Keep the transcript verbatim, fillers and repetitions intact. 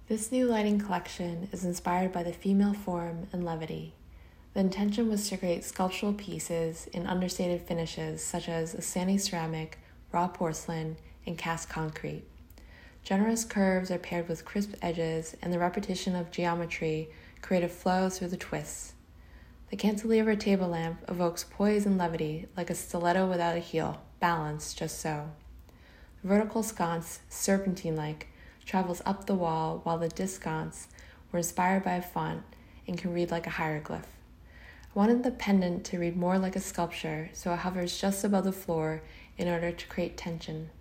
This new lighting collection is inspired by the female form and levity. The intention was to create sculptural pieces in understated finishes such as a sandy ceramic, raw porcelain, and cast concrete. Generous curves are paired with crisp edges, and the repetition of geometry create a flow through the twists. The cantilever table lamp evokes poise and levity like a stiletto without a heel, balanced just so. The vertical sconce, serpentine-like, travels up the wall, while the disc sconce were inspired by a font and can read like a hieroglyph. I wanted the pendant to read more like a sculpture, so it hovers just above the floor in order to create tension.